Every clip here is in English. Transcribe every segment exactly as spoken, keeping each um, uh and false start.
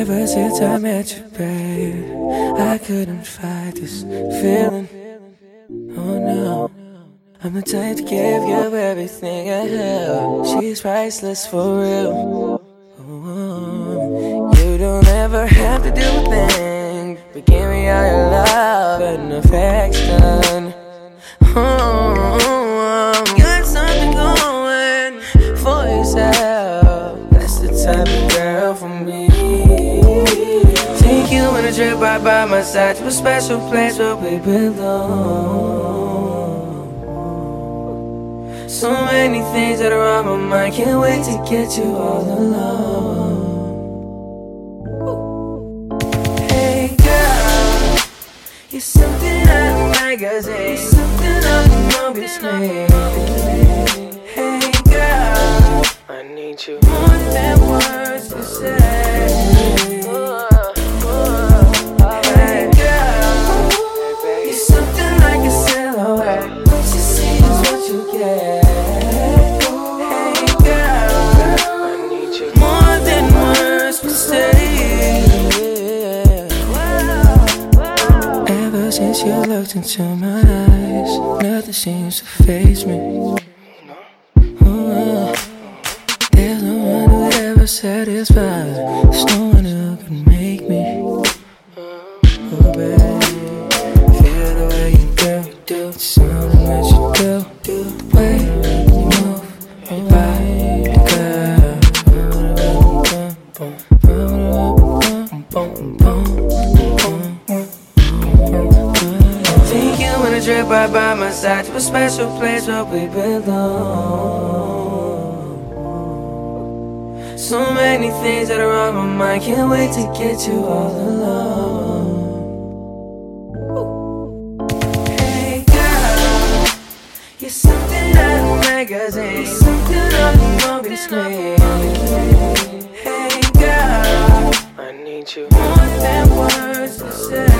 Ever since I met you, babe, I couldn't fight this feeling. Oh no, I'm the type to give you everything I have. She's priceless for real. Oh, you don't ever have to do a thing, but give me all your love and affection. Oh, got something going for yourself. That's the type of girl for me. Take you on a trip right by my side to a special place where we belong. So many things that are on my mind, can't wait to get you all alone. Hey girl, you're something out of a magazine, something on the movie screen. Hey girl, I need you more than words to say. Since you looked into my eyes, nothing seems to faze me. Oh, there's no one who ever satisfies. There's no one who can make me. Oh, baby, feel the way you do, do the sound of what you do, do the way you move your body, girl. Boom, boom, boom, boom, boom. Trip right by my side to a special place where we belong. So many things that are on my mind, can't wait to get you all alone. Hey girl, you're something out of a magazine, something on the movie screen. Hey girl, I need you more than words to say.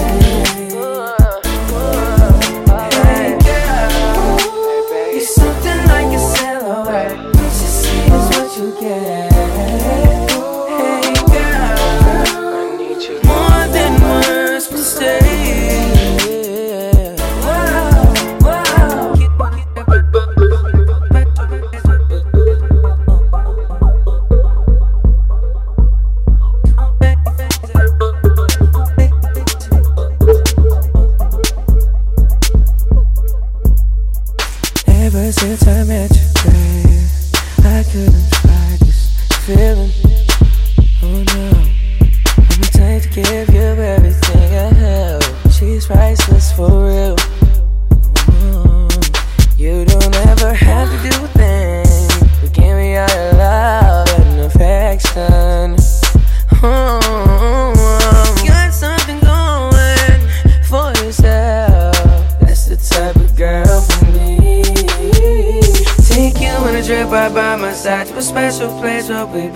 Ever since I met you, babe, I couldn't fight this feeling. Oh no, I'm the type to give you everything I have. She's priceless for real. Oh, you don't ever have to do a thing, but give me all your love and affection. Oh, got something going for yourself. That's the type of girl for me. Take you on a trip right by my side to a special place where we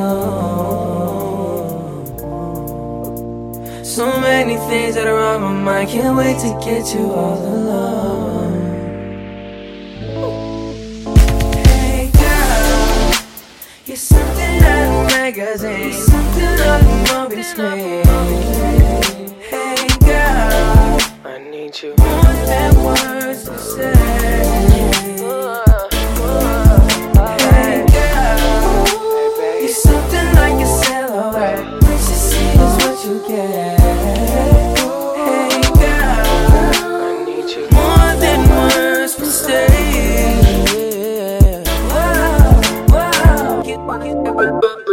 belong. So many things that are on my mind, can't wait to get you all alone. Hey girl, you're something out of a magazine, something on the movie screen. Hey girl, I need you more than words to say. Stay. Wow, wow.